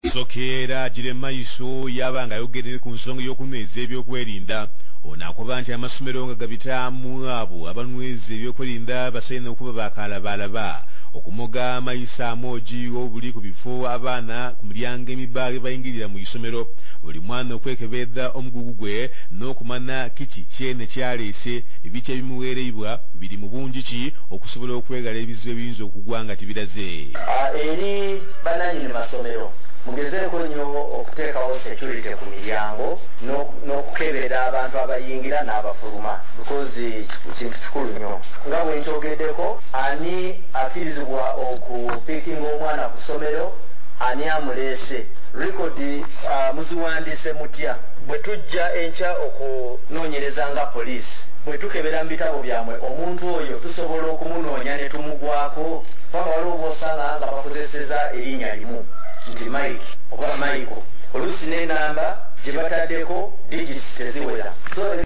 Sokera jire maiso yabanga yogerere ku nsonga y'okunyweza ebyokwerinda onakuba nti amasomero nga gabitamu abo abanyweza ebyokwerinda basayina okuba bakalabalaba okumoga amayisa amoji obuli ku bifo abaana ku miryango emibage bayingirira mu isomero buli mwana okwekebeza omugugu gwe n'okumana kiki kyene kyalese ebice bimuwereibwa biri mu bungi ki okusobola okwegala ebizibu ebiyinza okugwanga tibiraze eri bananyini masomero mugezeko nnyo okuteekawo security ku miryango n'okukebera abantu abayingira n'abafuluma because kintu kikulu nnyo nga bwe nkyogeddeko ani akkirizibwa okupiikinga omwana ku ssomero ani amuleese rekodi muziwandiise mutya bwe tujja enkya okunoonyereza nga poliisi bwe tukebera mu bitabo byamwe omuntu oyo tusobola okumunoonya ne tumugwako paka waliwo bw'osanga nga bakozeseza erinnya limu nti Mike oba Michael oluusi n'enamba gye bataddeko digits teziwera.